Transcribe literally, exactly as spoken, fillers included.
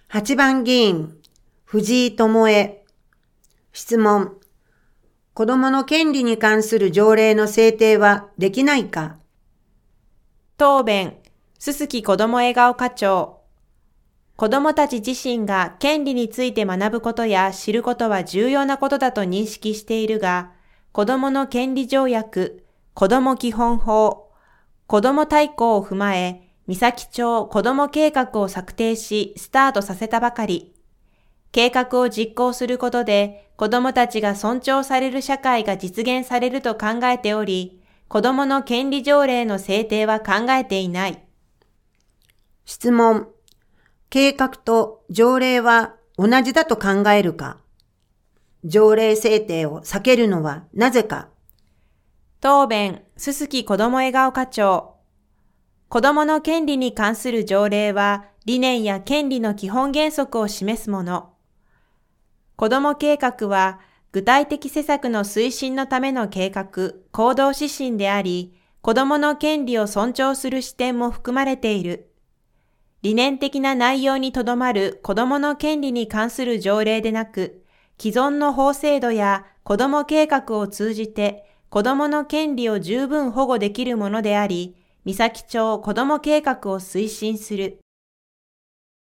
はちばん議員、藤井智恵。質問。子どもの権利に関する条例の制定はできないか。 答弁、鈴木子ども笑顔課長。子どもたち自身が権利について学ぶことや知ることは重要なことだと認識しているが、子どもの権利条約、子ども基本法、子ども大綱を踏まえ、三崎町子ども計画を策定し、スタートさせたばかり。計画を実行することで、子どもたちが尊重される社会が実現されると考えており、子どもの権利条例の制定は考えていない。 質問。計画と条例は同じだと考えるか。条例制定を避けるのはなぜか。 答弁、鈴木子ども笑顔課長。子どもの権利に関する条例は、理念や権利の基本原則を示すもの。子ども計画は、具体的施策の推進のための計画、行動指針であり、子どもの権利を尊重する視点も含まれている。理念的な内容にとどまる子どもの権利に関する条例でなく、既存の法制度や子ども計画を通じて、子どもの権利を十分保護できるものであり、三崎町子ども計画を推進する。